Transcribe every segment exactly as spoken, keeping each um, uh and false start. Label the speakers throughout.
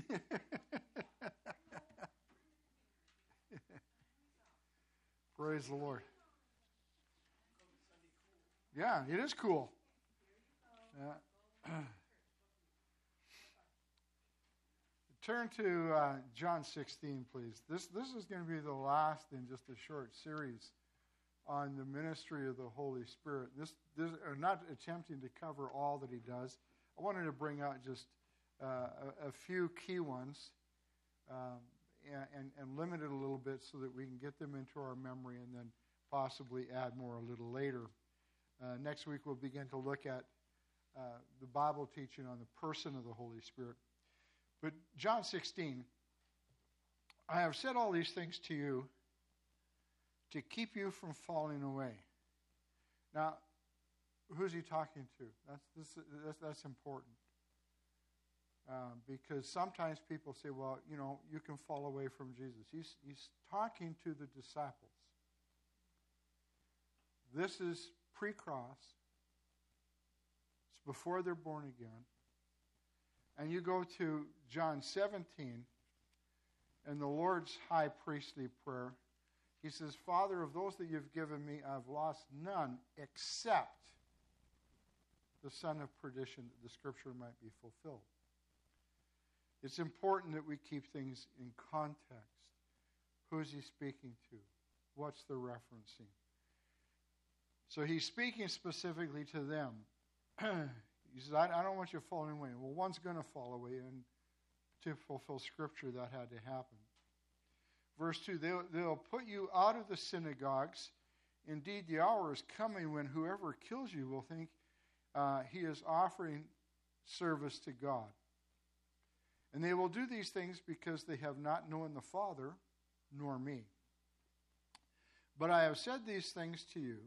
Speaker 1: Praise the Lord. Yeah, it is cool. Yeah. Turn to uh, John sixteen, please. This this is going to be the last in just a short series on the ministry of the Holy Spirit. This, this are not attempting to cover all that he does. I wanted to bring out just uh, a, a few key ones um, and, and limit it a little bit so that we can get them into our memory and then possibly add more a little later. Uh, next week we'll begin to look at uh, the Bible teaching on the person of the Holy Spirit. But John sixteen, I have said all these things to you to keep you from falling away. Now, who's he talking to? That's this, that's, that's important. Uh, because sometimes people say, well, you know, you can fall away from Jesus. He's, he's talking to the disciples. This is pre-cross. It's before they're born again. And you go to John seventeen, and the Lord's high priestly prayer. He says, Father, of those that you've given me, I've lost none except the son of perdition, that the scripture might be fulfilled. It's important that we keep things in context. Who's he speaking to? What's the referencing? So he's speaking specifically to them. He says, I, I don't want you falling away. Well, one's going to fall away, and to fulfill Scripture, that had to happen. Verse two, they'll, they'll put you out of the synagogues. Indeed, the hour is coming when whoever kills you will think uh, he is offering service to God. And they will do these things because they have not known the Father, nor me. But I have said these things to you,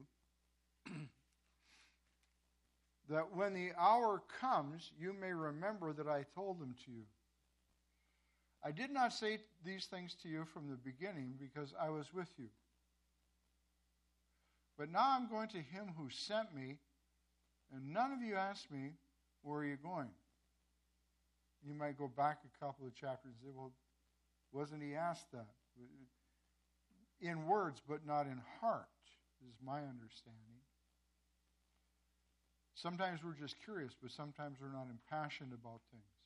Speaker 1: that when the hour comes, you may remember that I told them to you. I did not say these things to you from the beginning because I was with you. But now I'm going to him who sent me, and none of you asked me, where are you going? You might go back a couple of chapters and say, well, wasn't he asked that? In words, but not in heart, is my understanding. Sometimes we're just curious, but sometimes we're not impassioned about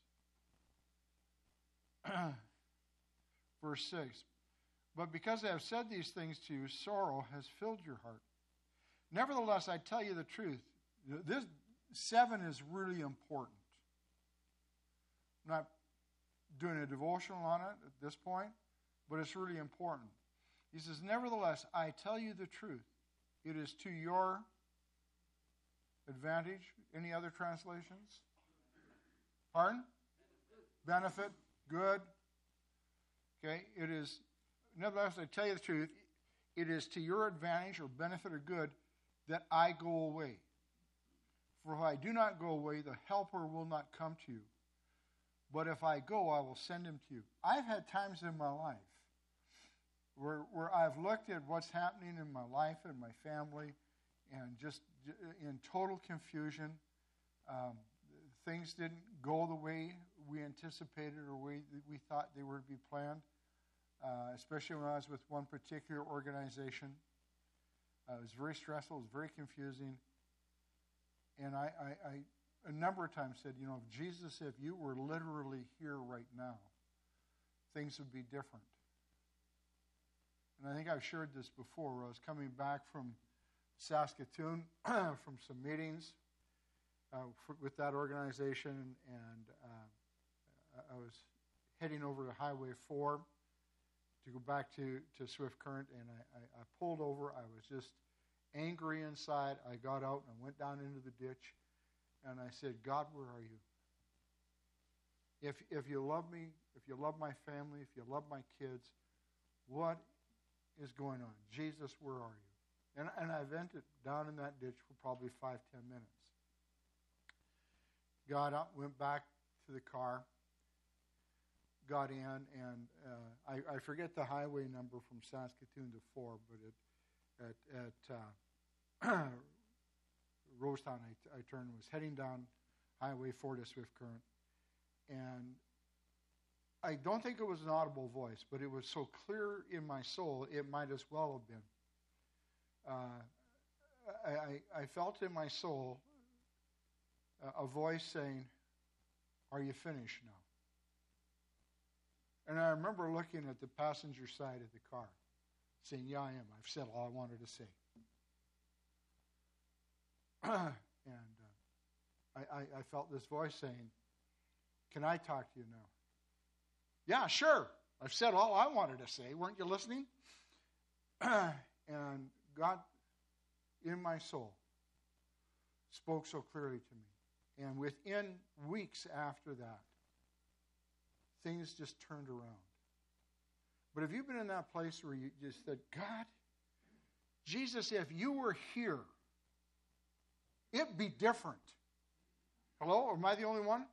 Speaker 1: things. Verse six, but because I have said these things to you, sorrow has filled your heart. Nevertheless, I tell you the truth. This seven is really important. I'm not doing a devotional on it at this point, but it's really important. He says, nevertheless, I tell you the truth. It is to your advantage. Any other translations? Pardon? Benefit. Good. Okay. It is, nevertheless, I tell you the truth. It is to your advantage or benefit or good that I go away. For if I do not go away, the helper will not come to you. But if I go, I will send him to you. I've had times in my life where, where I've looked at what's happening in my life and my family and just in total confusion. Um, things didn't go the way we anticipated or way we thought they were to be planned, uh, especially when I was with one particular organization. Uh, it was very stressful. It was very confusing. And I, I, I a number of times said, you know, if Jesus, if you were literally here right now, things would be different. And I think I've shared this before, where I was coming back from Saskatoon from some meetings uh, for, with that organization, and uh, I was heading over to Highway four to go back to, to Swift Current, and I, I, I pulled over. I was just angry inside. I got out and I went down into the ditch, and I said, God, where are you? If if you love me, if you love my family, if you love my kids, what is going on? Jesus, where are you? And, and I vented down in that ditch for probably five, ten minutes. Got up, went back to the car, got in, and uh, I, I forget the highway number from Saskatoon to four, but it, at, at uh, Rosetown, I, I turned, was heading down Highway four to Swift Current, and I don't think it was an audible voice, but it was so clear in my soul, it might as well have been. Uh, I, I, I felt in my soul a, a voice saying, "Are you finished now?" And I remember looking at the passenger side of the car, saying, "Yeah, I am. I've said all I wanted to say." and uh, I, I, I felt this voice saying, "Can I talk to you now?" "Yeah, sure. I've said all I wanted to say. Weren't you listening?" And God, in my soul, spoke so clearly to me. And within weeks after that, things just turned around. But have you been in that place where you just said, "God, Jesus, if you were here, it'd be different"? Hello? Or am I the only one?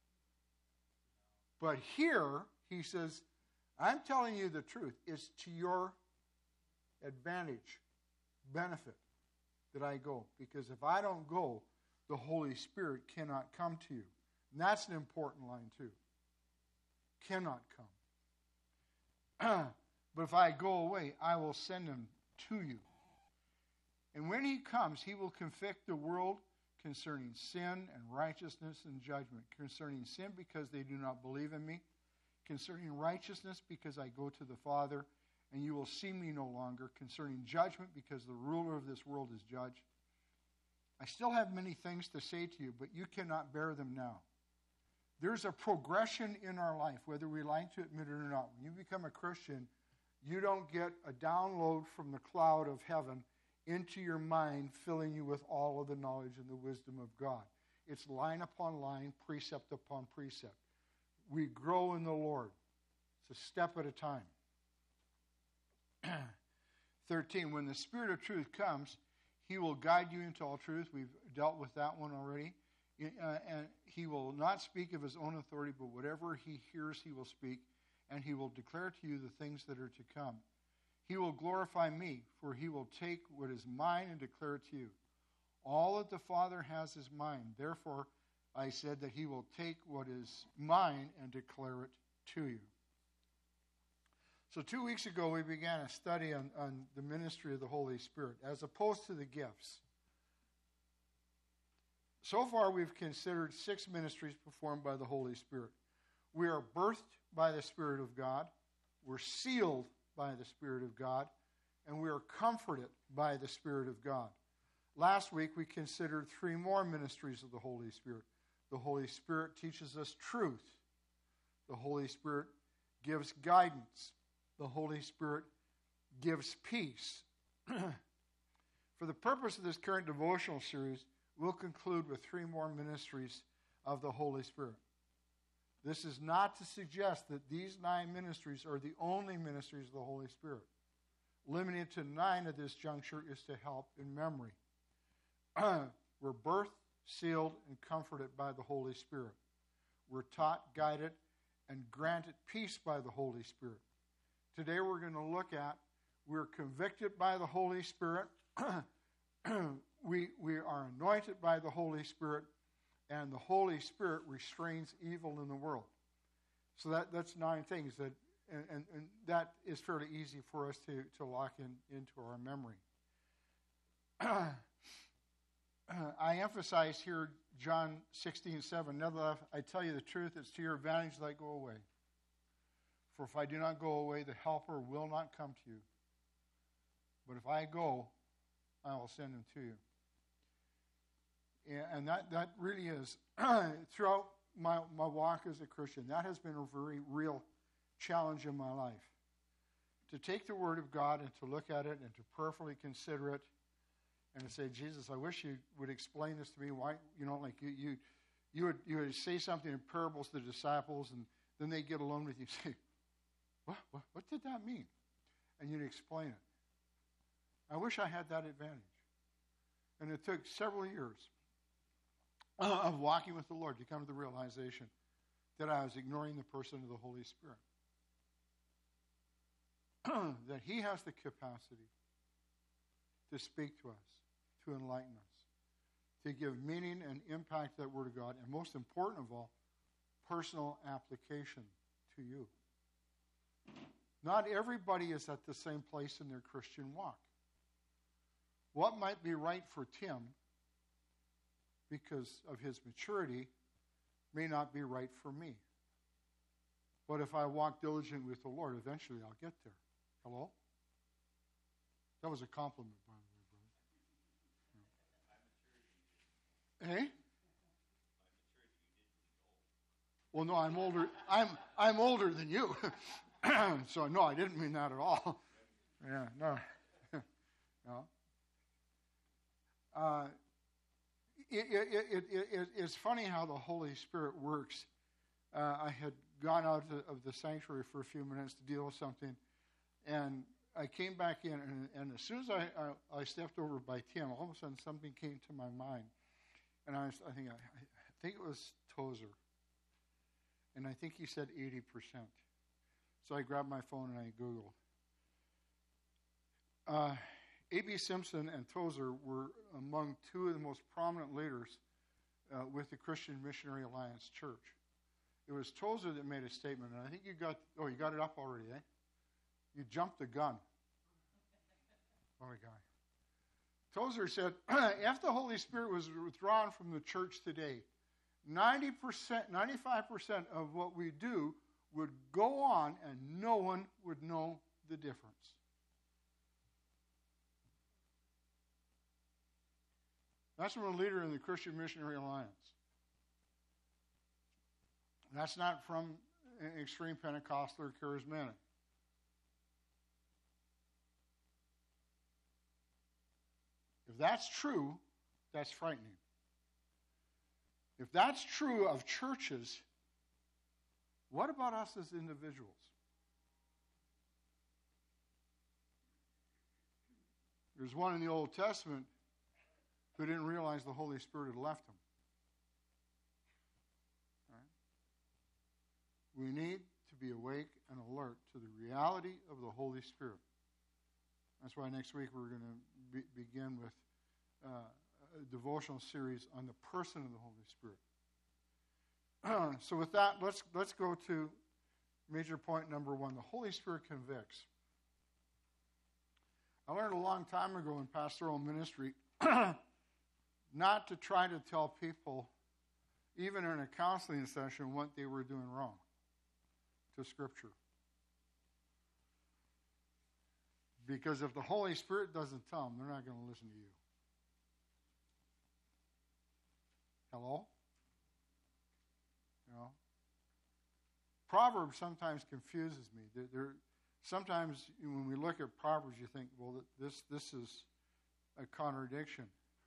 Speaker 1: But here, he says, "I'm telling you the truth. It's to your advantage, benefit, that I go. Because if I don't go, the Holy Spirit cannot come to you." And that's an important line too. Cannot come. "But if I go away, I will send him to you. And when he comes, he will convict the world concerning sin and righteousness and judgment. Concerning sin, because they do not believe in me. Concerning righteousness, because I go to the Father, and you will see me no longer. Concerning judgment, because the ruler of this world is judged. I still have many things to say to you, but you cannot bear them now." There's a progression in our life, whether we like to admit it or not. When you become a Christian, you don't get a download from the cloud of heaven into your mind, filling you with all of the knowledge and the wisdom of God. It's line upon line, precept upon precept. We grow in the Lord. It's a step at a time. thirteen, when the Spirit of truth comes, he will guide you into all truth. We've dealt with that one already. Uh, and he will not speak of his own authority, but whatever he hears, he will speak, and he will declare to you the things that are to come. He will glorify me, for he will take what is mine and declare it to you. All that the Father has is mine. Therefore, I said that he will take what is mine and declare it to you. So two weeks ago, we began a study on, on the ministry of the Holy Spirit, as opposed to the gifts. So far, we've considered six ministries performed by the Holy Spirit. We are birthed by the Spirit of God. We're sealed by the Spirit of God. And we are comforted by the Spirit of God. Last week, we considered three more ministries of the Holy Spirit. The Holy Spirit teaches us truth. The Holy Spirit gives guidance. The Holy Spirit gives peace. For the purpose of this current devotional series, we'll conclude with three more ministries of the Holy Spirit. This is not to suggest that these nine ministries are the only ministries of the Holy Spirit. Limited to nine at this juncture is to help in memory. We're birthed, sealed, and comforted by the Holy Spirit. We're taught, guided, and granted peace by the Holy Spirit. Today we're going to look at, we're convicted by the Holy Spirit. We, we are anointed by the Holy Spirit, and the Holy Spirit restrains evil in the world. So that, that's nine things, that, and, and, and that is fairly easy for us to, to lock in into our memory. I emphasize here John sixteen seven. Nevertheless, I tell you the truth, it's to your advantage that I go away. For if I do not go away, the Helper will not come to you. But if I go, I will send him to you. And that, that really is, throughout my, my walk as a Christian, that has been a very real challenge in my life. To take the Word of God and to look at it and to prayerfully consider it and to say, Jesus, I wish you would explain this to me. Why, you know, like you you, you, would, you would say something in parables to the disciples, and then they get alone with you and say, what, what, what did that mean? And you'd explain it. I wish I had that advantage. And it took several years of walking with the Lord to come to the realization that I was ignoring the person of the Holy Spirit. That he has the capacity to speak to us, to enlighten us, to give meaning and impact to that Word of God, and most important of all, personal application to you. Not everybody is at the same place in their Christian walk. What might be right for Tim, because of his maturity, may not be right for me. But if I walk diligently with the Lord, eventually I'll get there. Hello? That was a compliment, by the way, brother. Hey? Well, no, I'm older. I'm I'm older than you. So no, I didn't mean that at all. Yeah, no, no. Uh, it, it, it, it, it, it's funny how the Holy Spirit works. Uh, I had gone out of the sanctuary for a few minutes to deal with something, and I came back in, and, and as soon as I, I, I stepped over by Tim, all of a sudden something came to my mind, and I was I think I, I think it was Tozer, and I think he said eighty percent. So I grabbed my phone and I Googled. Uh, A B Simpson and Tozer were among two of the most prominent leaders uh, with the Christian Missionary Alliance Church. It was Tozer that made a statement, and I think you got, oh, you got it up already, eh? You jumped the gun. Oh, my God. Tozer said, if the Holy Spirit was withdrawn from the church today, ninety percent, ninety-five percent of what we do would go on and no one would know the difference. That's from a leader in the Christian Missionary Alliance. That's not from extreme Pentecostal or charismatic. If that's true, that's frightening. If that's true of churches, what about us as individuals? There's one in the Old Testament who didn't realize the Holy Spirit had left him. Right? We need to be awake and alert to the reality of the Holy Spirit. That's why next week we're going to be, begin with uh, a devotional series on the person of the Holy Spirit. So with that, let's let's go to major point number one. The Holy Spirit convicts. I learned a long time ago in pastoral ministry not to try to tell people, even in a counseling session, what they were doing wrong to Scripture. Because if the Holy Spirit doesn't tell them, they're not going to listen to you. Hello? You know? Proverbs sometimes confuses me. There, there, sometimes when we look at Proverbs, you think, well, this this is a contradiction.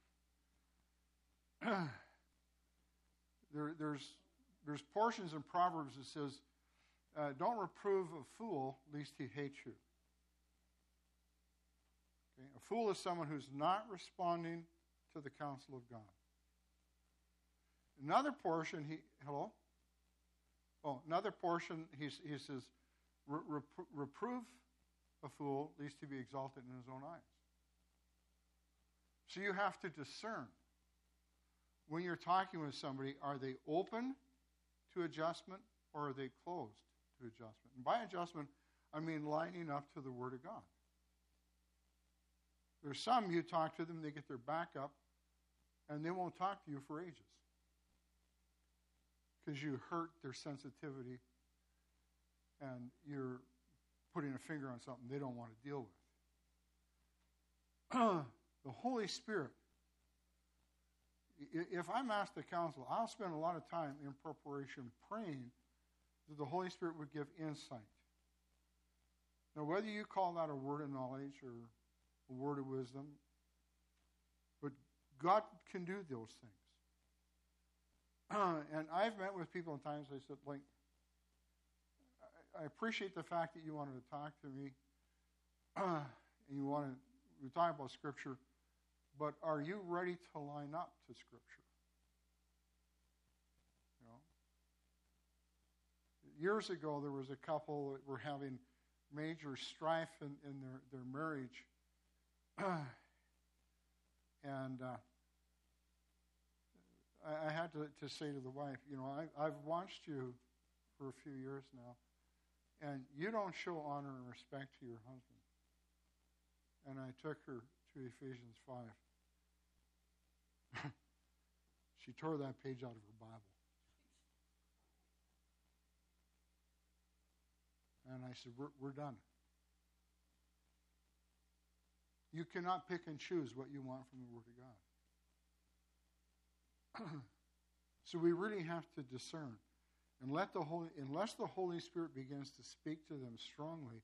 Speaker 1: there, there's there's portions in Proverbs that says, uh, "Don't reprove a fool, lest he hate you." Okay? A fool is someone who's not responding to the counsel of God. Another portion, he hello. Oh, another portion, he, he says, Re- reprove a fool, lest he be exalted in his own eyes. So you have to discern. When you're talking with somebody, are they open to adjustment or are they closed to adjustment? And by adjustment, I mean lining up to the Word of God. There's some, you talk to them, they get their back up, and they won't talk to you for ages. Because you hurt their sensitivity and you're putting a finger on something they don't want to deal with. The Holy Spirit. If I'm asked to counsel, I'll spend a lot of time in preparation praying that the Holy Spirit would give insight. Now, whether you call that a word of knowledge or a word of wisdom, but God can do those things. Uh, and I've met with people at times, I said, like, I appreciate the fact that you wanted to talk to me, uh, and you want to, we're talking about Scripture, but are you ready to line up to Scripture? You know? Years ago, there was a couple that were having major strife in, in their, their marriage, and uh, I had to, to say to the wife, you know, I, I've watched you for a few years now. and you don't show honor and respect to your husband. And I took her to Ephesians five. She tore that page out of her Bible. And I said, we're, we're done. You cannot pick and choose what you want from the Word of God. So we really have to discern. And let the Holy, unless the Holy Spirit begins to speak to them strongly,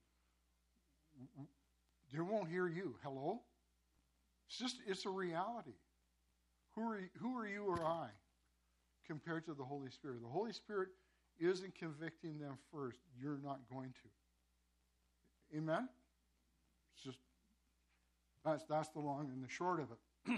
Speaker 1: they won't hear you. Hello? It's just, it's a reality. Who are, who are you or I compared to the Holy Spirit? The Holy Spirit isn't convicting them first. You're not going to. Amen? It's just, that's, that's the long and the short of it.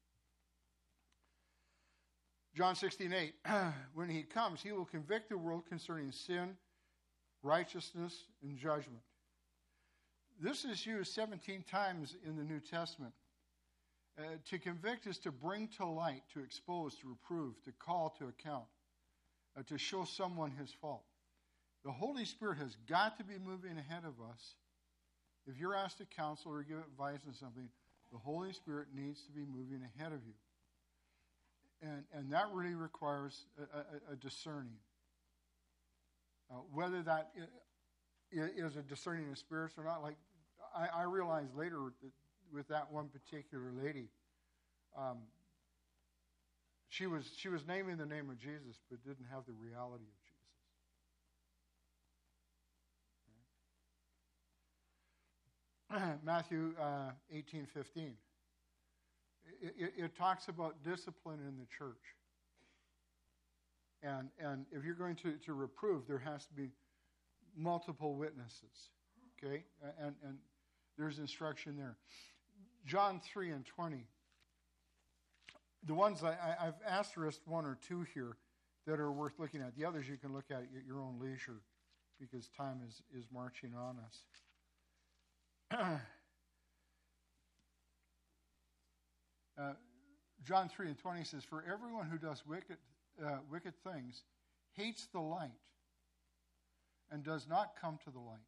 Speaker 1: John sixteen eight, when he comes, he will convict the world concerning sin, righteousness, and judgment. This is used seventeen times in the New Testament. Uh, to convict is to bring to light, to expose, to reprove, to call to account, uh, to show someone his fault. The Holy Spirit has got to be moving ahead of us. If you're asked to counsel or give advice on something, the Holy Spirit needs to be moving ahead of you. And, and that really requires a, a, a discerning. Uh, whether that is a discerning of spirits or not, like I, I realized later that with that one particular lady, um, she was she was naming the name of Jesus, but didn't have the reality of Jesus. Okay. Matthew uh, eighteen fifteen. It, it, it talks about discipline in the church. And and if you're going to, to reprove, there has to be multiple witnesses. Okay? And, and there's instruction there. John three and twenty. The ones I, I, I've asterisked one or two here that are worth looking at. The others you can look at at your own leisure because time is, is marching on us. Uh, John three and twenty says, for everyone who does wicked, uh, wicked things hates the light and does not come to the light,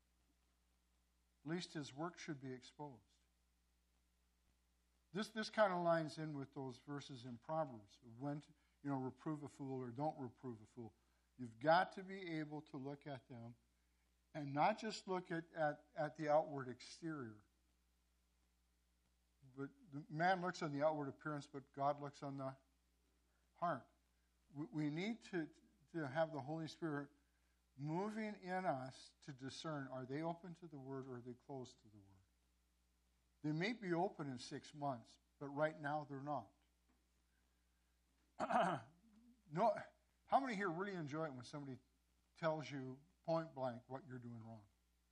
Speaker 1: lest his work should be exposed. This this kind of lines in with those verses in Proverbs. When to, you know, reprove a fool or don't reprove a fool. You've got to be able to look at them and not just look at, at, at the outward exterior. But man looks on the outward appearance, but God looks on the heart. We need to, to have the Holy Spirit moving in us to discern, are they open to the Word or are they closed to the Word? They may be open in six months, but right now they're not. No, how many here really enjoy it when somebody tells you point blank what you're doing wrong?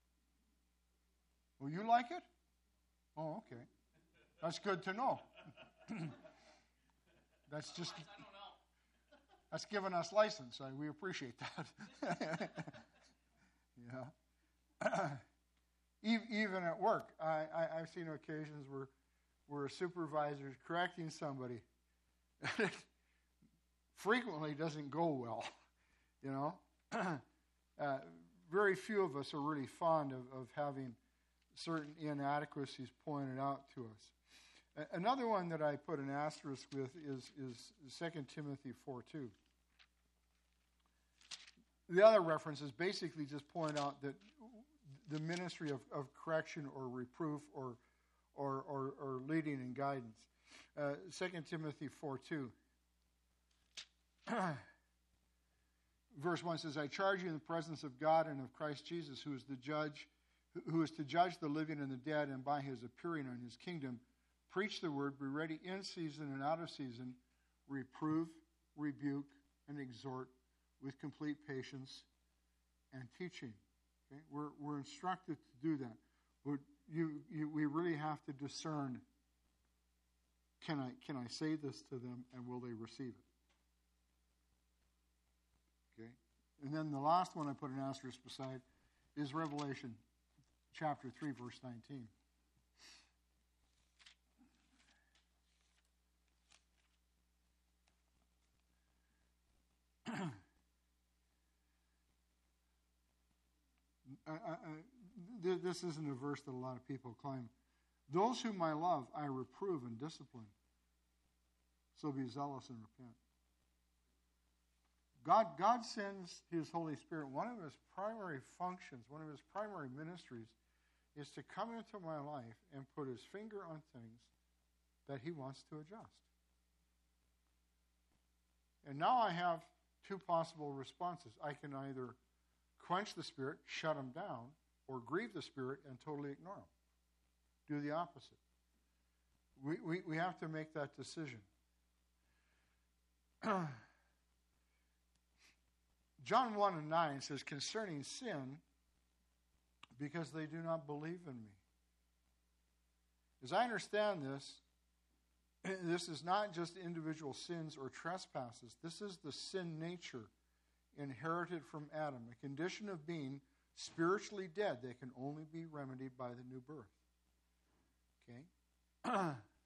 Speaker 1: Well, you like it? Oh, okay. That's good to know. That's just, that's giving us license. I, we appreciate that. Yeah. Even at work, I, I, I've seen occasions where, where a supervisor is correcting somebody. It frequently doesn't go well, you know. uh, very few of us are really fond of, of having certain inadequacies pointed out to us. Another one that I put an asterisk with is, is Second Timothy four two. The other references basically just point out that the ministry of, of correction or reproof or, or, or, or leading and guidance. Uh, Second Timothy four two. Verse one says, I charge you in the presence of God and of Christ Jesus, who is the judge, who is to judge the living and the dead, and by his appearing in his kingdom, preach the word, be ready in season and out of season, reprove, rebuke, and exhort with complete patience and teaching. Okay? We're, we're instructed to do that. But you, you, we really have to discern, can I, can I say this to them and will they receive it? Okay? And then the last one I put an asterisk beside is Revelation chapter three, verse nineteen. I, I, I, this isn't a verse that a lot of people claim. Those whom I love, I reprove and discipline. So be zealous and repent. God, God sends His Holy Spirit. One of His primary functions, one of His primary ministries, is to come into my life and put His finger on things that He wants to adjust. And now I have two possible responses. I can either quench the Spirit, shut Him down, or grieve the Spirit and totally ignore Him. Do the opposite. We, we, we have to make that decision. John one and nine says, concerning sin, because they do not believe in me. As I understand this, this is not just individual sins or trespasses. This is the sin nature inherited from Adam, a condition of being spiritually dead that can only be remedied by the new birth. Okay?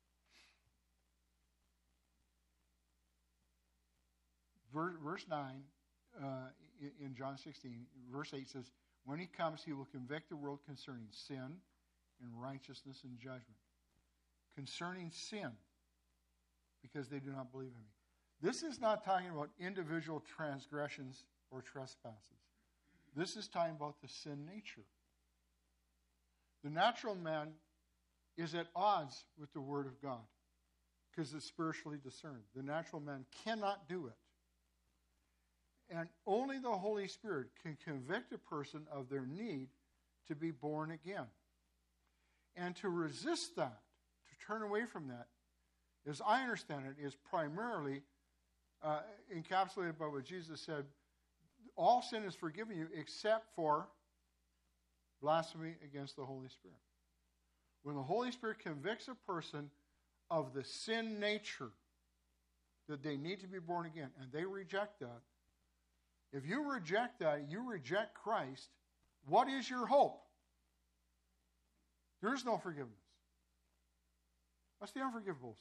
Speaker 1: Verse nine, uh, in John sixteen, verse eight says, when He comes, He will convict the world concerning sin and righteousness and judgment. Concerning sin, because they do not believe in me. This is not talking about individual transgressions or trespasses. This is talking about the sin nature. The natural man is at odds with the Word of God because it's spiritually discerned. The natural man cannot do it. And only the Holy Spirit can convict a person of their need to be born again. And to resist that, to turn away from that, as I understand it, is primarily uh, encapsulated by what Jesus said, all sin is forgiven you except for blasphemy against the Holy Spirit. When the Holy Spirit convicts a person of the sin nature, that they need to be born again, and they reject that, if you reject that, you reject Christ, what is your hope? There is no forgiveness. That's the unforgivable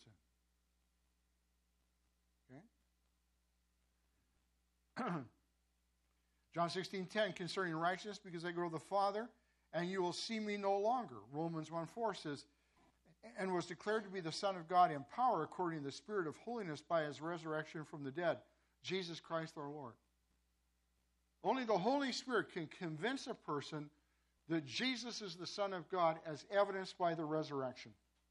Speaker 1: sin. Okay? John sixteen ten, concerning righteousness, because I go to the Father, and you will see me no longer. Romans one four says, and was declared to be the Son of God in power according to the Spirit of holiness by His resurrection from the dead, Jesus Christ our Lord. Only the Holy Spirit can convince a person that Jesus is the Son of God as evidenced by the resurrection.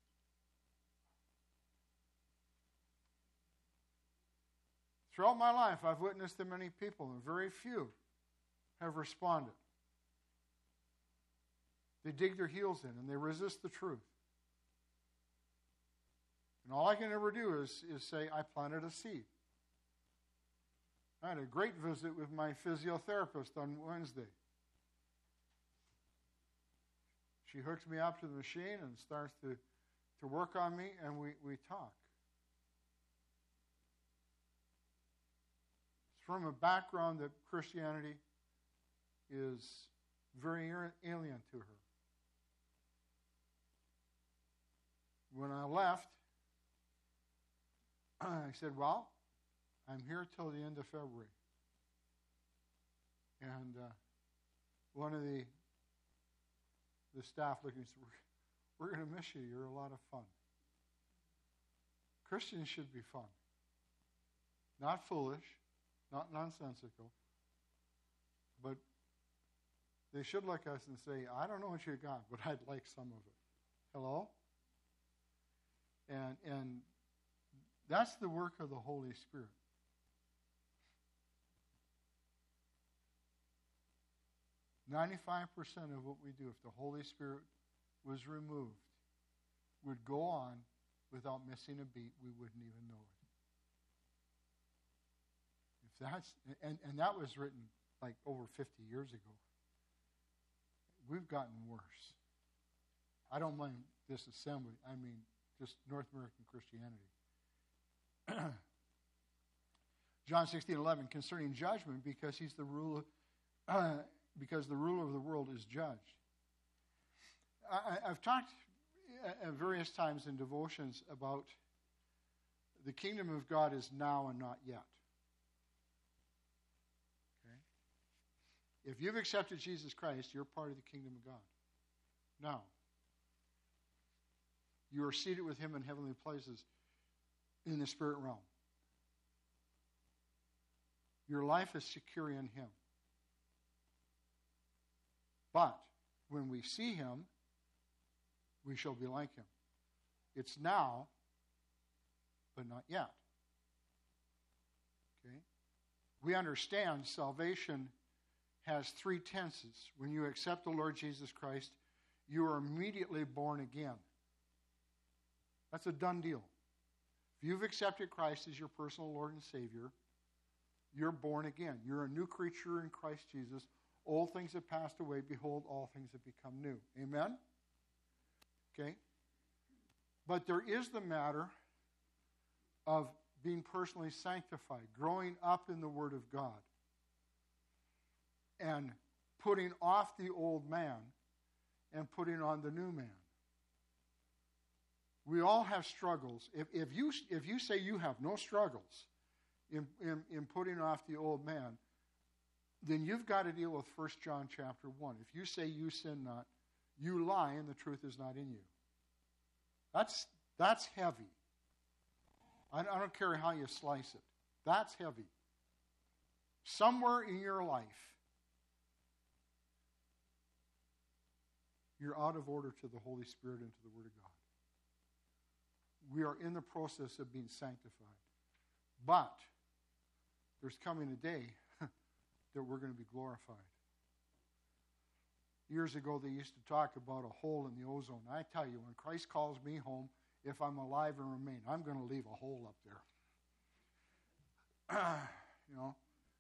Speaker 1: Throughout my life, I've witnessed to many people, and very few have responded. They dig their heels in, and they resist the truth. And all I can ever do is, is say, I planted a seed. I had a great visit with my physiotherapist on Wednesday. She hooks me up to the machine and starts to, to work on me, and we, we talk. It's from a background that Christianity is very alien to her. When I left, I said, well, I'm here till the end of February. And uh, one of the the staff looked at me and said, we're, we're going to miss you. You're a lot of fun. Christians should be fun. Not foolish, not nonsensical. But they should look at us and say, I don't know what you got, but I'd like some of it. Hello? And and that's the work of the Holy Spirit. ninety-five percent of what we do, if the Holy Spirit was removed, would go on without missing a beat. We wouldn't even know it. If that's and, and that was written like over fifty years ago. We've gotten worse. I don't mind this assembly. I mean, just North American Christianity. John sixteen eleven, concerning judgment, because he's the ruler, uh, because the ruler of the world is judged. I, I've talked at various times in devotions about the kingdom of God is now and not yet. If you've accepted Jesus Christ, you're part of the kingdom of God. Now, you are seated with him in heavenly places in the spirit realm. Your life is secure in him. But when we see him, we shall be like him. It's now, but not yet. Okay? We understand salvation has three tenses. When you accept the Lord Jesus Christ, you are immediately born again. That's a done deal. If you've accepted Christ as your personal Lord and Savior, you're born again. You're a new creature in Christ Jesus. Old things have passed away. Behold, all things have become new. Amen? Okay? But there is the matter of being personally sanctified, growing up in the Word of God, and putting off the old man and putting on the new man. We all have struggles. If, if, you, if you say you have no struggles in, in, in putting off the old man, then you've got to deal with First John chapter one. If you say you sin not, you lie and the truth is not in you. That's, that's heavy. I, I don't care how you slice it. That's heavy. Somewhere in your life, you're out of order to the Holy Spirit and to the Word of God. We are in the process of being sanctified. But there's coming a day that we're going to be glorified. Years ago, they used to talk about a hole in the ozone. I tell you, when Christ calls me home, if I'm alive and remain, I'm going to leave a hole up there. You know,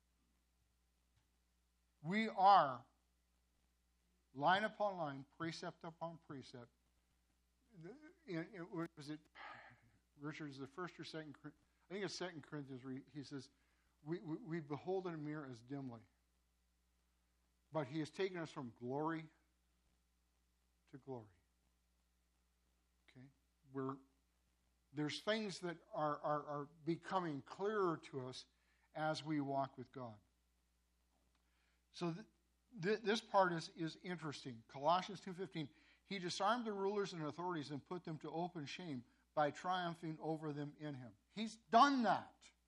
Speaker 1: we are line upon line, precept upon precept. It, it, was it Richard? Is the first or second? I think it's Second Corinthians. Where he says, We, we, we behold in a mirror as dimly. But he has taken us from glory to glory. Okay? We're, there's things that are, are, are becoming clearer to us as we walk with God. So th- th- this part is, is interesting. Colossians two fifteen. He disarmed the rulers and authorities and put them to open shame by triumphing over them in him. He's done that.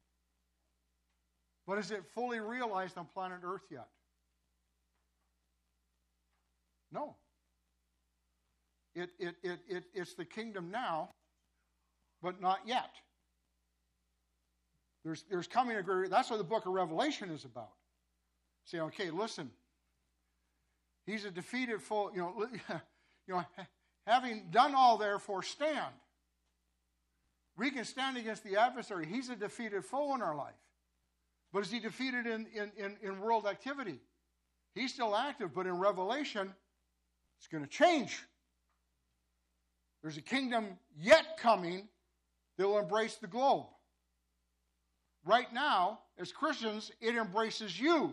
Speaker 1: But is it fully realized on planet Earth yet? No. It, it, it, it, it's the kingdom now, but not yet. There's, there's coming a great... That's what the book of Revelation is about. Say, okay, listen. He's a defeated foe. You know, you know, having done all, therefore, stand. We can stand against the adversary. He's a defeated foe in our life. But is he defeated in, in, in, in world activity? He's still active, but in Revelation, it's going to change. There's a kingdom yet coming that will embrace the globe. Right now, as Christians, it embraces you.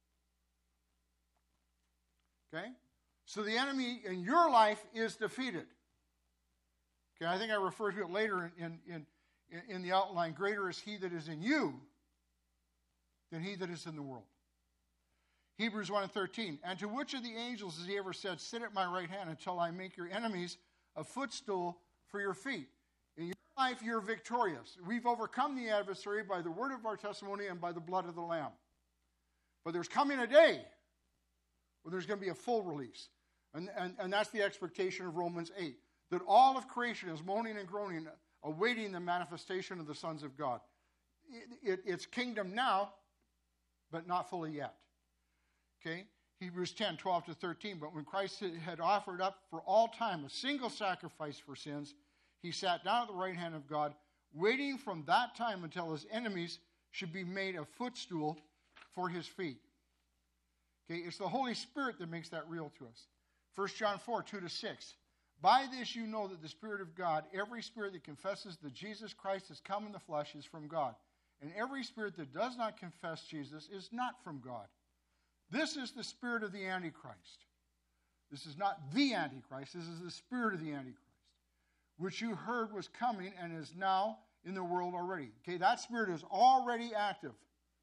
Speaker 1: Okay? So the enemy in your life is defeated. Okay, I think I refer to it later in, in, in, in the outline. Greater is he that is in you than he that is in the world. Hebrews one and thirteen. And to which of the angels has he ever said, sit at my right hand until I make your enemies a footstool for your feet? In your life, you're victorious. We've overcome the adversary by the word of our testimony and by the blood of the Lamb. But there's coming a day where there's going to be a full release. And, and, and that's the expectation of Romans eight. That all of creation is moaning and groaning, awaiting the manifestation of the sons of God. It, it, it's kingdom now, but not fully yet. Okay? Hebrews ten, twelve to thirteen. But when Christ had offered up for all time a single sacrifice for sins, he sat down at the right hand of God, waiting from that time until his enemies should be made a footstool for his feet. Okay? It's the Holy Spirit that makes that real to us. First John four, two to six. By this you know that the Spirit of God, every spirit that confesses that Jesus Christ has come in the flesh is from God. And every spirit that does not confess Jesus is not from God. This is the spirit of the Antichrist. This is not the Antichrist. This is the spirit of the Antichrist, which you heard was coming and is now in the world already. Okay, that spirit is already active.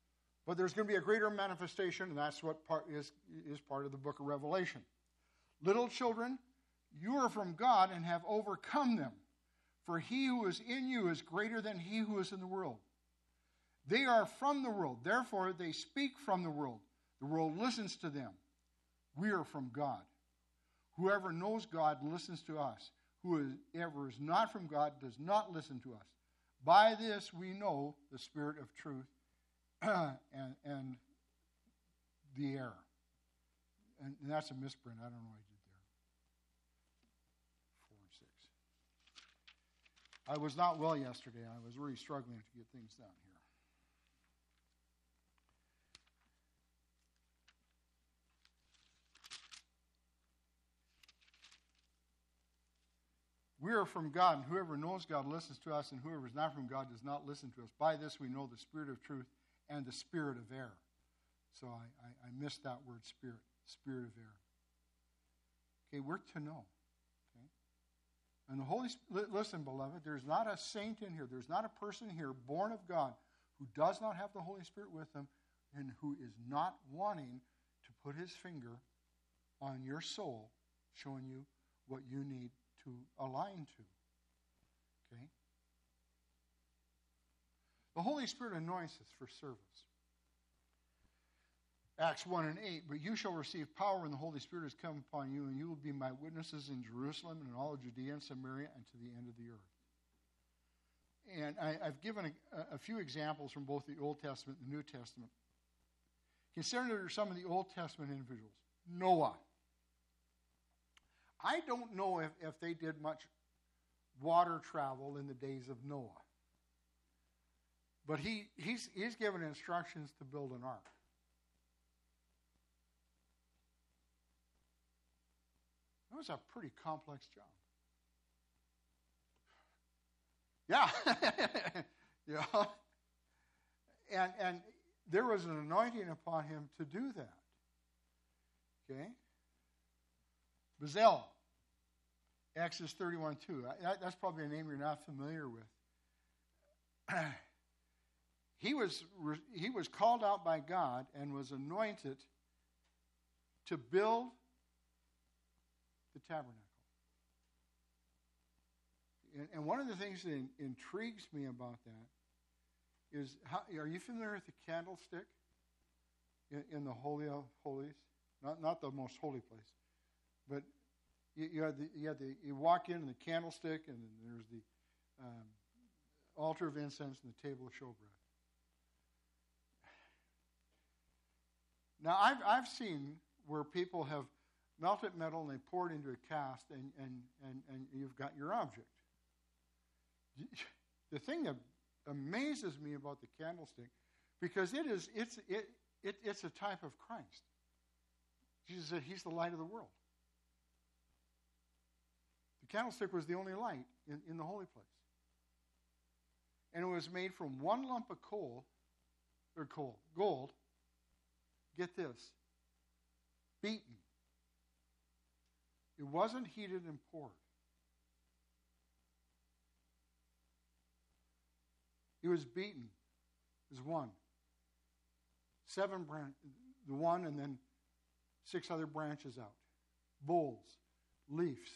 Speaker 1: But there's going to be a greater manifestation, and that's what part is, is part of the book of Revelation. Little children, you are from God and have overcome them. For he who is in you is greater than he who is in the world. They are from the world, therefore they speak from the world. The world listens to them. We are from God. Whoever knows God listens to us. Whoever is not from God does not listen to us. By this we know the spirit of truth and, and the error. And, and that's a misprint. I don't know what I did there. Four and six. I was not well yesterday. I was really struggling to get things done here. We are from God, and whoever knows God listens to us, and whoever is not from God does not listen to us. By this we know the spirit of truth and the spirit of error. So I, I, I missed that word, spirit, spirit of error. Okay, we're to know. Okay? And the Holy Spirit, listen, beloved, there's not a saint in here, there's not a person here born of God who does not have the Holy Spirit with them and who is not wanting to put his finger on your soul, showing you what you need to align to. Okay? The Holy Spirit anoints us for service. Acts one and eight, but you shall receive power when the Holy Spirit has come upon you, and you will be my witnesses in Jerusalem and in all of Judea and Samaria and to the end of the earth. And I, I've given a, a few examples from both the Old Testament and the New Testament. Consider some of the Old Testament individuals. Noah. I don't know if, if they did much water travel in the days of Noah. But he, he's, he's given instructions to build an ark. That was a pretty complex job. Yeah. Yeah. And, and there was an anointing upon him to do that. Okay? Bezalel, Exodus thirty-one two. That, that's probably a name you're not familiar with. he was he was called out by God and was anointed to build the tabernacle. And, and one of the things that in, intrigues me about that is, how, are you familiar with the candlestick in, in the Holy of Holies? Not not the most holy place. But you, you, had the, you, had the, you walk in and the candlestick, and then there's the um, altar of incense and the table of showbread. Now, I've I've seen where people have melted metal and they pour it into a cast, and, and, and, and you've got your object. The thing that amazes me about the candlestick, because it is it's it, it it's a type of Christ. Jesus said he's the light of the world. The candlestick was the only light in, in the holy place. And it was made from one lump of coal, or coal, gold, get this, beaten. It wasn't heated and poured. It was beaten as one. Seven branches, the one and then six other branches out. Bowls, leaves.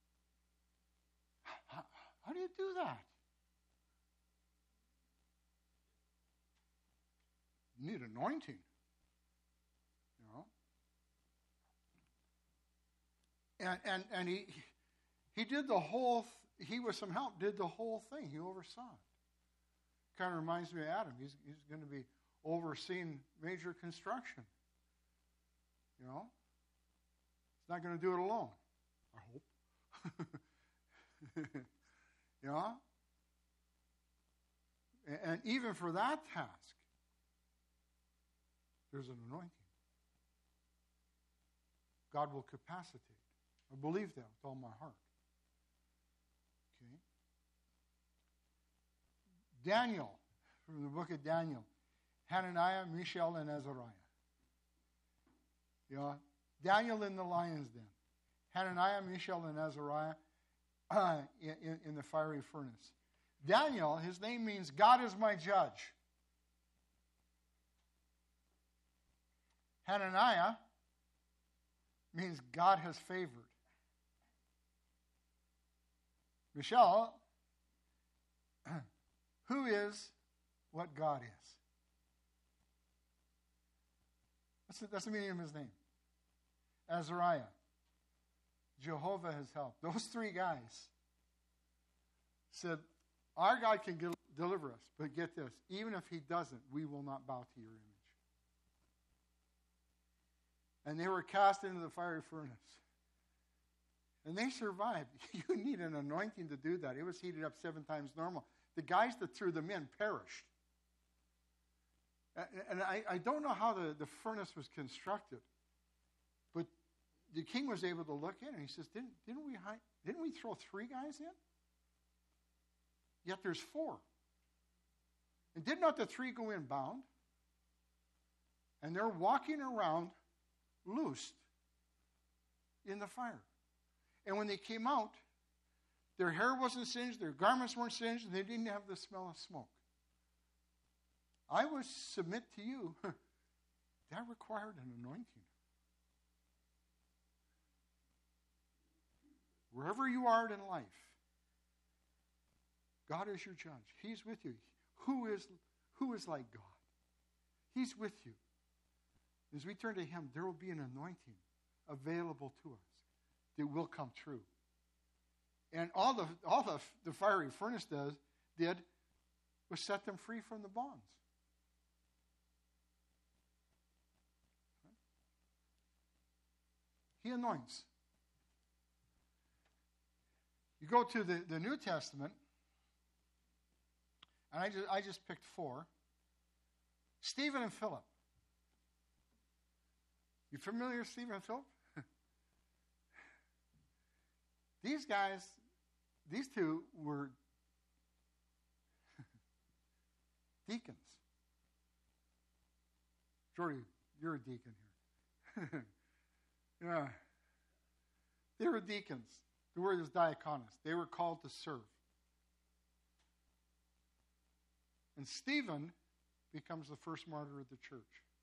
Speaker 1: How, how do you do that? You need anointing. You know? And and and he he did the whole th- he with some help did the whole thing. He oversaw it. Kind of reminds me of Adam. He's he's going to be overseeing major construction. You know? He's not going to do it alone, I hope. You know? And, and even for that task, there's an anointing. God will capacitate. I believe that with all my heart. Okay? Daniel, from the book of Daniel. Hananiah, Mishael, and Azariah. You know, Daniel in the lion's den. Hananiah, Mishael, and Azariah uh, in, in the fiery furnace. Daniel, his name means God is my judge. Hananiah means God has favored. Mishael, who is what God is. That's the, that's the meaning of his name. Azariah, Jehovah has helped. Those three guys said, our God can get, deliver us, but get this, even if he doesn't, we will not bow to your image. And they were cast into the fiery furnace. And they survived. You need an anointing to do that. It was heated up seven times normal. The guys that threw them in perished. And I, I don't know how the, the furnace was constructed, but the king was able to look in and he says, didn't, didn't, we, hide, didn't we throw three guys in? Yet there's four. And did not the three go in bound? And they're walking around loosed in the fire. And when they came out, their hair wasn't singed, their garments weren't singed, and they didn't have the smell of smoke. I would submit to you, that required an anointing. Wherever you are in life, God is your judge. He's with you. Who is, who is like God? He's with you. As we turn to him, there will be an anointing available to us that will come true. And all the all the, the fiery furnace does did was set them free from the bonds. He anoints. You go to the, the New Testament, and I just I just picked four. Stephen and Philip. You familiar with Stephen and Philip? These guys, these two were deacons. Jordy, you're a deacon here. Yeah. They were deacons. The word is diakonos. They were called to serve. And Stephen becomes the first martyr of the church.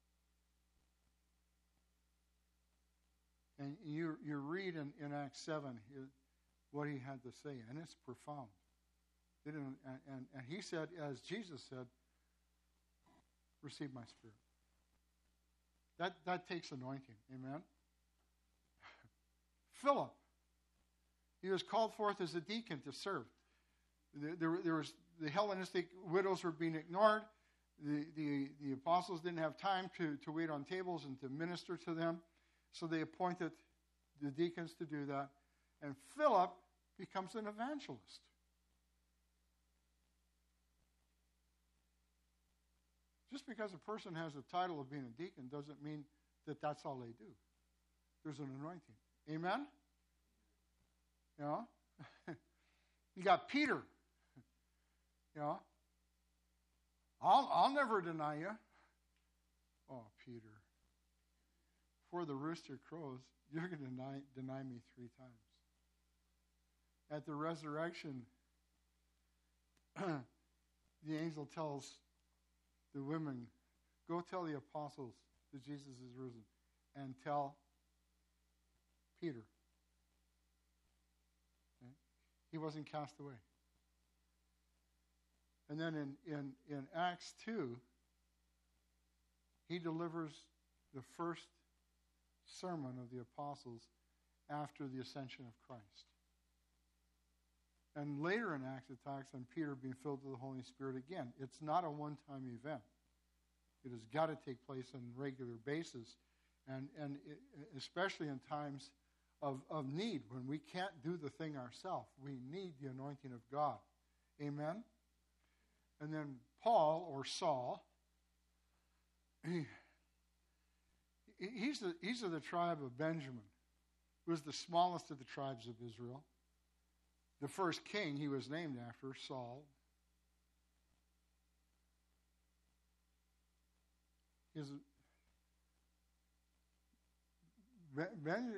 Speaker 1: And you you read in, in Acts seven his, what he had to say, and it's profound. It, and, and, and he said, as Jesus said, receive my spirit. That, that takes anointing. Amen? Philip, he was called forth as a deacon to serve. There, there, there was the Hellenistic widows were being ignored. The, the, the apostles didn't have time to, to wait on tables and to minister to them. So they appointed the deacons to do that. And Philip becomes an evangelist. Just because a person has the title of being a deacon doesn't mean that that's all they do. There's an anointing. Amen? You know? You got Peter. You know? I'll, I'll never deny you. Oh, Peter. Before the rooster crows, you're going to deny, deny me three times. At the resurrection, the angel tells the women, go tell the apostles that Jesus is risen, and tell Peter. Okay? He wasn't cast away. And then in, in, in Acts two, he delivers the first sermon of the apostles after the ascension of Christ. And later in Acts, it talks on Peter being filled with the Holy Spirit again. It's not a one-time event. It has got to take place on a regular basis, and, and it, especially in times of, of need, when we can't do the thing ourselves. We need the anointing of God. Amen? And then Paul, or Saul, he, he's, the, he's of the tribe of Benjamin, who was the smallest of the tribes of Israel. The first king he was named after, Saul. His, ben, ben,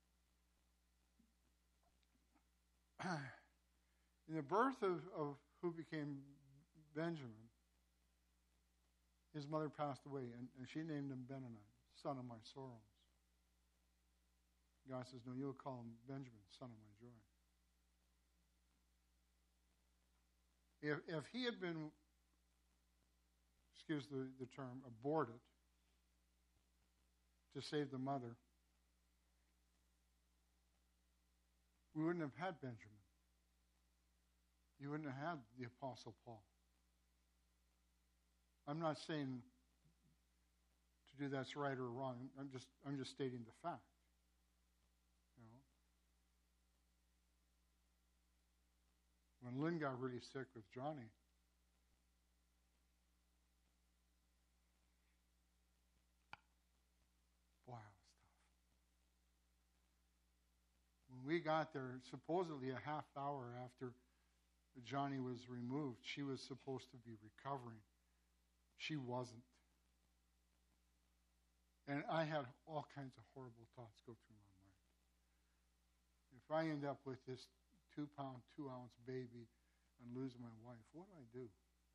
Speaker 1: in the birth of, of who became Benjamin, his mother passed away, and, and she named him Benoni. son of my sorrows. God says, no, you'll call him Benjamin, son of my joy. If, if he had been, excuse the, the term, aborted to save the mother, we wouldn't have had Benjamin. You wouldn't have had the Apostle Paul. I'm not saying to do that's right or wrong. I'm just I'm just stating the fact. You know, when Lynn got really sick with Johnny, boy, it was tough. When we got there, supposedly a half hour after Johnny was removed, she was supposed to be recovering. She wasn't. And I had all kinds of horrible thoughts go through my mind. If I end up with this two-pound, two-ounce baby and lose my wife, what do I do?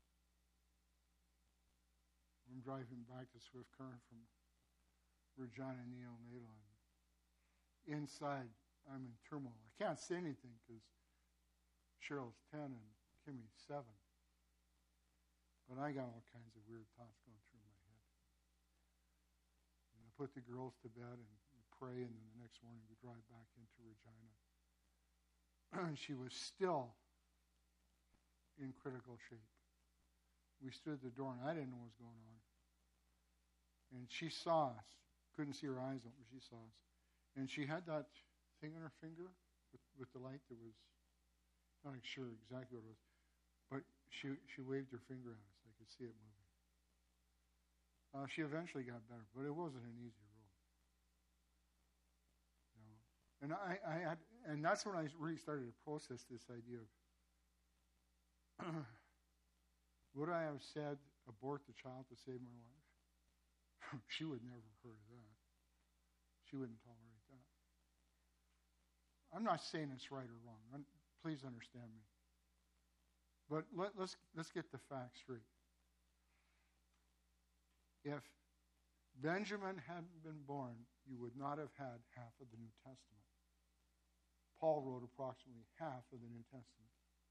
Speaker 1: I'm driving back to Swift Current from Regina Neonatal, and inside I'm in turmoil. I can't say anything because Cheryl's ten and Kimmy's seven. But I got all kinds of weird thoughts going through my head. And I put the girls to bed and pray, and then the next morning we drive back into Regina. And she was still in critical shape. We stood at the door, and I didn't know what was going on. And she saw us. Couldn't see her eyes open, but she saw us. And she had that thing on her finger with, with the light that was, not sure exactly what it was, but she she waved her finger at us. I could see it moving. Uh, she eventually got better, but it wasn't an easy road. You know? And I, I had, and that's when I really started to process this idea of, would I have said, abort the child to save my wife? She would never have heard of that. She wouldn't tolerate that. I'm not saying it's right or wrong. I'm, please understand me. But let, let's let's get the facts straight. If Benjamin hadn't been born, you would not have had half of the New Testament. Paul wrote approximately half of the New Testament.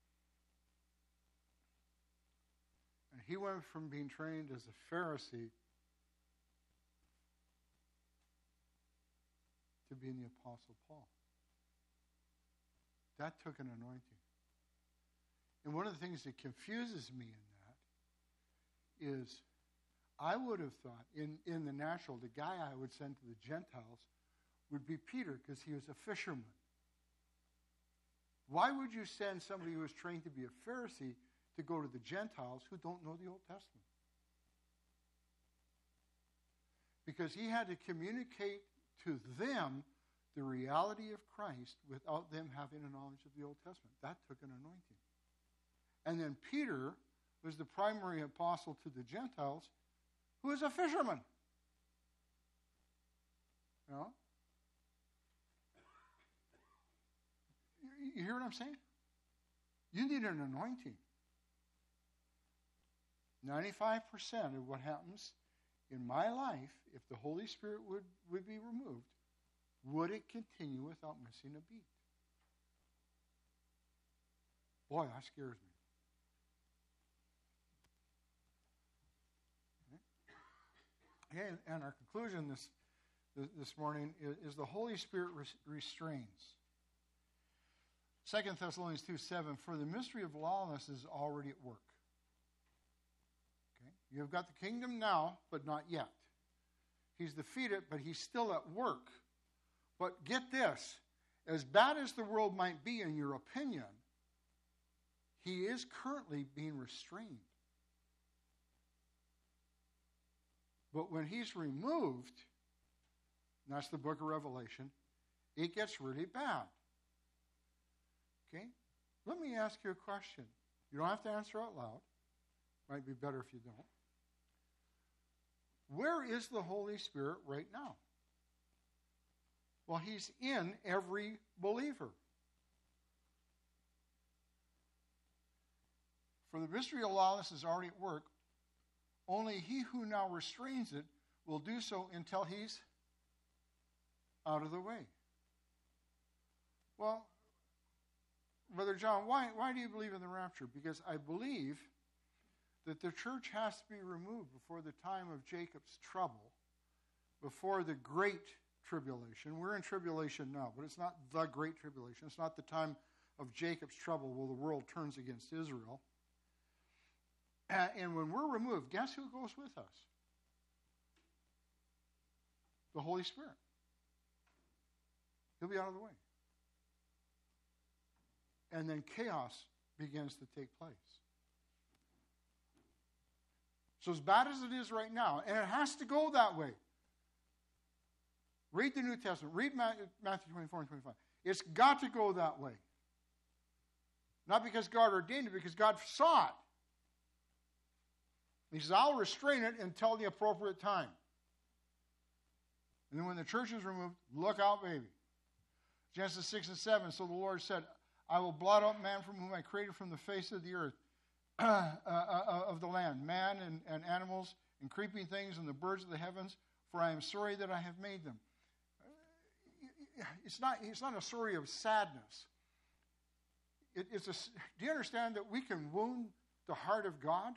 Speaker 1: And he went from being trained as a Pharisee to being the Apostle Paul. That took an anointing. And one of the things that confuses me in that is I would have thought, in, in the natural, the guy I would send to the Gentiles would be Peter because he was a fisherman. Why would you send somebody who was trained to be a Pharisee to go to the Gentiles who don't know the Old Testament? Because he had to communicate to them the reality of Christ without them having a knowledge of the Old Testament. That took an anointing. And then Peter was the primary apostle to the Gentiles, who was a fisherman. You know? You hear what I'm saying? You need an anointing. ninety-five percent of what happens in my life, if the Holy Spirit would, would be removed, would it continue without missing a beat? Boy, that scares me. Okay, and our conclusion this this morning is, is the Holy Spirit res- restrains. Second Thessalonians two seven, for the mystery of lawlessness is already at work. Okay, you've got the kingdom now, but not yet. He's defeated, but he's still at work. But get this, as bad as the world might be in your opinion, he is currently being restrained. But when he's removed, and that's the book of Revelation, it gets really bad. Okay? Let me ask you a question. You don't have to answer out loud. Might be better if you don't. Where is the Holy Spirit right now? Well, he's in every believer. For the mystery of lawlessness is already at work. Only he who now restrains it will do so until he's out of the way. Well, Brother John, why, why do you believe in the rapture? Because I believe that the church has to be removed before the time of Jacob's trouble, before the great tribulation. We're in tribulation now, but it's not the great tribulation. It's not the time of Jacob's trouble where the world turns against Israel. And when we're removed, guess who goes with us? The Holy Spirit. He'll be out of the way. And then chaos begins to take place. So as bad as it is right now, and it has to go that way. Read the New Testament. Read Matthew twenty-four and twenty-five. It's got to go that way. Not because God ordained it, because God saw it. He says, I'll restrain it until the appropriate time. And then when the church is removed, look out, baby. Genesis six and seven, so the Lord said, I will blot out man from whom I created from the face of the earth, uh, uh, of the land, man and, and animals and creeping things and the birds of the heavens, for I am sorry that I have made them. It's not, it's not a story of sadness. It, it's a, do you understand that we can wound the heart of God?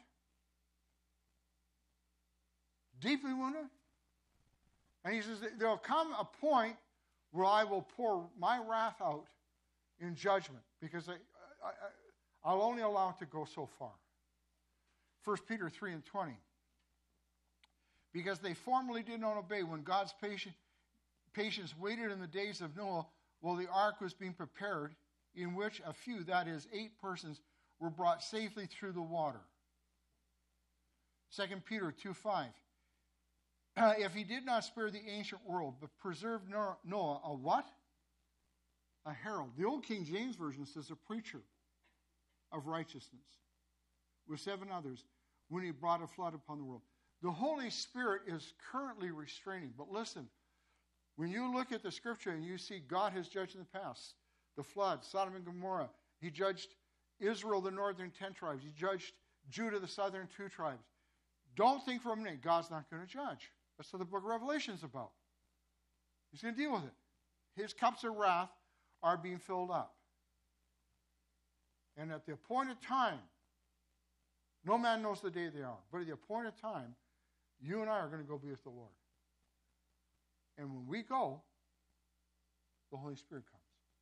Speaker 1: Deeply wounded? And he says, there'll come a point where I will pour my wrath out in judgment, because I, I, I, I'll only allow it to go so far. First Peter three and twenty. Because they formerly did not obey when God's patient, patience waited in the days of Noah while the ark was being prepared, in which a few, that is, eight persons, were brought safely through the water. Second Peter two five. Uh, if he did not spare the ancient world, but preserved Noah, a what? A herald. The old King James Version says a preacher of righteousness with seven others when he brought a flood upon the world. The Holy Spirit is currently restraining. But listen, when you look at the scripture and you see God has judged in the past, the flood, Sodom and Gomorrah, he judged Israel, the northern ten tribes, he judged Judah, the southern two tribes. Don't think for a minute God's not going to judge. That's what the book of Revelation is about. He's going to deal with it. His cups of wrath are being filled up. And at the appointed time, no man knows the day they are, but at the appointed time, you and I are going to go be with the Lord. And when we go, the Holy Spirit comes.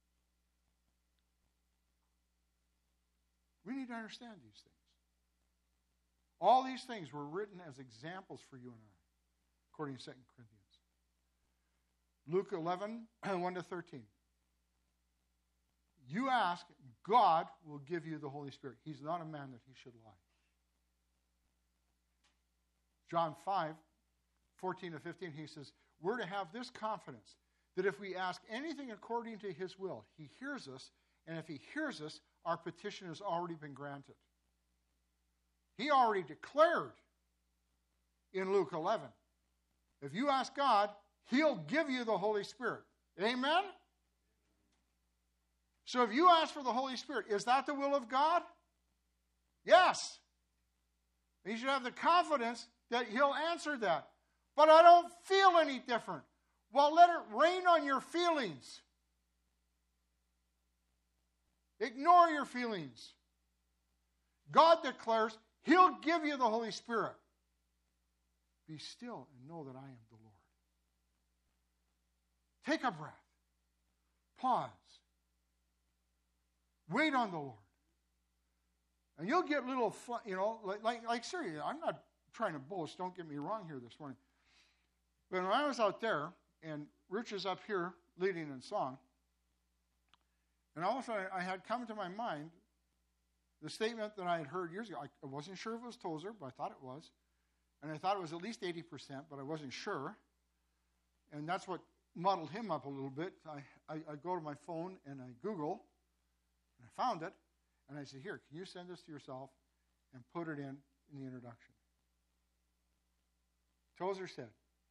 Speaker 1: We need to understand these things. All these things were written as examples for you and I, according to Second Corinthians. Luke eleven, one to thirteen. You ask, God will give you the Holy Spirit. He's not a man that he should lie. John five, fourteen to fifteen, he says, we're to have this confidence, that if we ask anything according to his will, he hears us, and if he hears us, our petition has already been granted. He already declared in Luke eleven, if you ask God, he'll give you the Holy Spirit. Amen? So if you ask for the Holy Spirit, is that the will of God? Yes. You should have the confidence that he'll answer that. But I don't feel any different. Well, let it rain on your feelings. Ignore your feelings. God declares he'll give you the Holy Spirit. Be still and know that I am the Lord. Take a breath. Pause. Wait on the Lord. And you'll get little fun, you know, like, like, like seriously, I'm not trying to boast, don't get me wrong here this morning. But when I was out there, and Rich is up here leading in song, and all of a sudden I had come to my mind the statement that I had heard years ago. I, I wasn't sure if it was Tozer, but I thought it was. And I thought it was at least eighty percent, but I wasn't sure. And that's what muddled him up a little bit. I, I, I go to my phone and I Google, and I found it. And I said, here, can you send this to yourself and put it in in the introduction? Tozer said,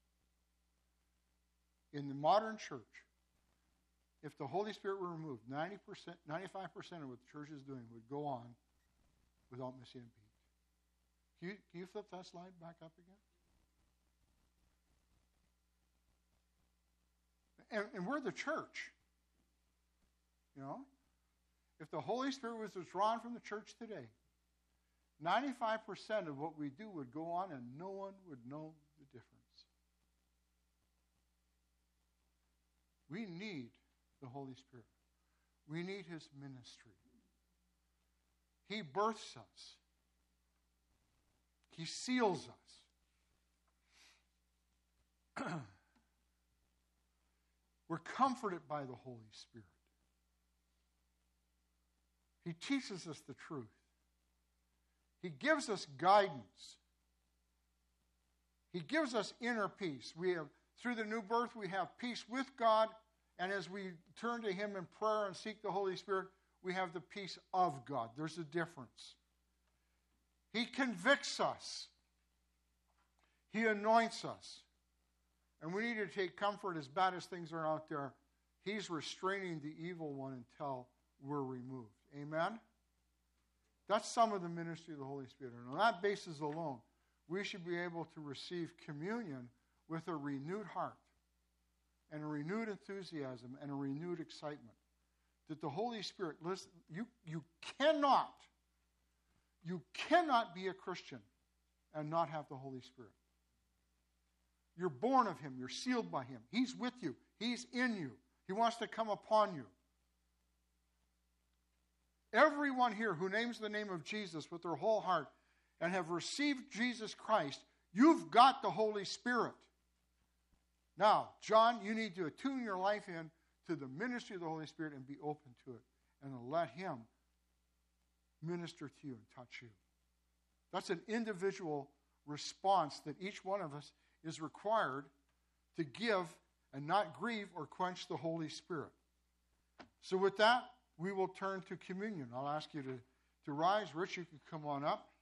Speaker 1: in the modern church, if the Holy Spirit were removed, ninety percent, ninety-five percent of what the church is doing would go on without missing a beat. Can you, can you flip that slide back up again? and, and we're the church. You know? If the Holy Spirit was withdrawn from the church today, ninety-five percent of what we do would go on and no one would know the difference. We need the Holy Spirit. We need His ministry. He births us. He seals us. We're comforted by the Holy Spirit. He teaches us the truth. He gives us guidance. He gives us inner peace. We have, through the new birth, we have peace with God, and as we turn to Him in prayer and seek the Holy Spirit, we have the peace of God. There's a difference. He convicts us. He anoints us. And we need to take comfort, as bad as things are out there, He's restraining the evil one until we're removed. Amen? That's some of the ministry of the Holy Spirit. And on that basis alone, we should be able to receive communion with a renewed heart and a renewed enthusiasm and a renewed excitement. That the Holy Spirit, listen, you, you cannot, you cannot be a Christian and not have the Holy Spirit. You're born of Him. You're sealed by Him. He's with you. He's in you. He wants to come upon you. Everyone here who names the name of Jesus with their whole heart and have received Jesus Christ, you've got the Holy Spirit. Now, John, you need to attune your life in to the ministry of the Holy Spirit and be open to it and let Him minister to you and touch you. That's an individual response that each one of us is required to give and not grieve or quench the Holy Spirit. So with that, we will turn to communion. I'll ask you to, to rise. Rich, you can come on up.